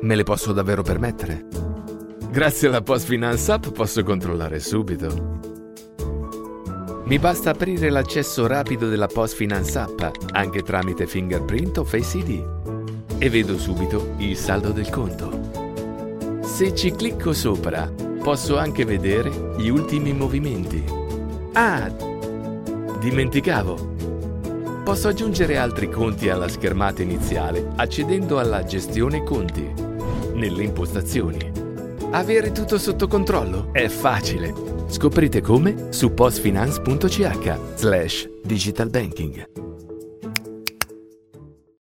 Me le posso davvero permettere? Grazie alla PostFinance App posso controllare subito. Mi basta aprire l'accesso rapido della PostFinance App, anche tramite fingerprint o Face ID, e vedo subito il saldo del conto. Se ci clicco sopra, posso anche vedere gli ultimi movimenti. Ah, dimenticavo! Posso aggiungere altri conti alla schermata iniziale accedendo alla gestione conti nelle impostazioni. Avere tutto sotto controllo è facile. Scoprite come su postfinance.ch/digitalbanking.